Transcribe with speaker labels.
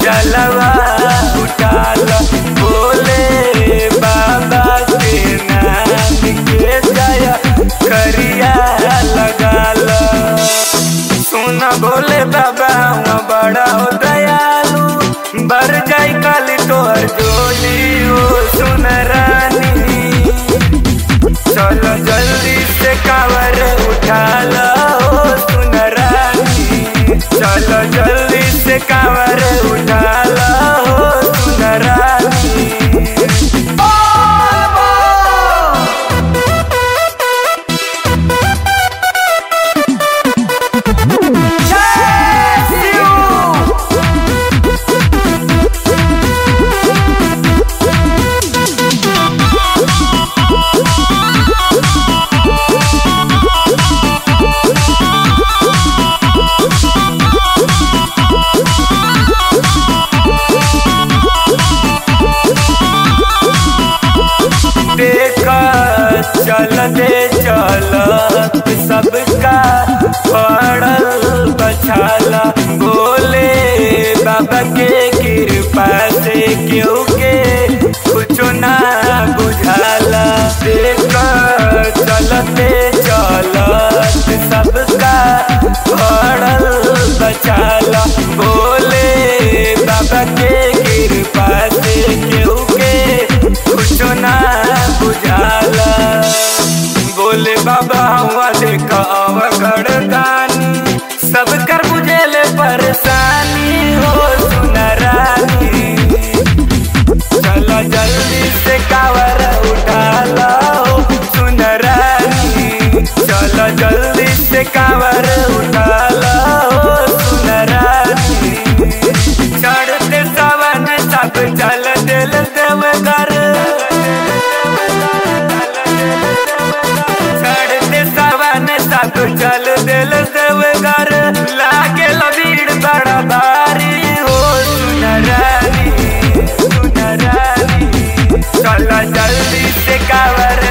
Speaker 1: जलवा उठाल बोले बाबा के नाम के जय करिया लगाल। सुना बोले बाबा बड़ा हो दयालु बर जाई काली तोहर जोली हो सुन रानी। चलो जल्दी से कावर उठाल सुन रानी। चलो जल्दी से कावर उठाल सुन रानी। चल दे चलत सबका पड़ल बछाला बोले बाबा के कृपा से क्यों के कुछ ना बुझाला। देख चलते चलत सबका पड़ल बछाला बोले बाबा के कृपा से क्यों के कुछ ना बुझाला। बोले बाबा हुआ देखा अवगढ़ दानी सब कर बुझेले परेशानी हो सुन रानी। चलो जल्दी से कावर उठाला हो सुन रानी। चलो जल्दी से कावर उठाला हो सुन रानी। चढ़ते सावन सब चल दिल देवघर। सब चल दिल देवघर लागे भीड़ बड़ा भारी हो सुन रानी। सुन रानी चल जल्दी से कावर